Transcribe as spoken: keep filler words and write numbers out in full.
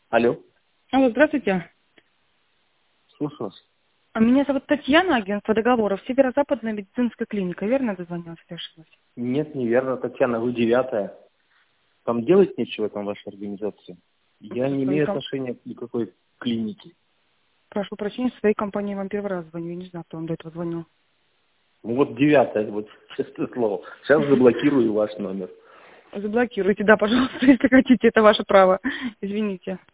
Алло, Алло, здравствуйте. слушаю вас. А Меня зовут Татьяна, агентство договоров, Северо-Западная медицинская клиника. Верно дозвонилась, я ошиблась? Нет, неверно, Татьяна, вы девятая. Там делать нечего там в вашей организации. Я Со не своей имею ком- отношения к никакой клинике. Прошу прощения, со своей компанией вам первый раз звоню. Я не знаю, кто вам до этого звонил. Ну вот девятая, вот честное слово. Сейчас заблокирую ваш номер. Заблокируйте, да, пожалуйста, если хотите, это ваше право. Извините.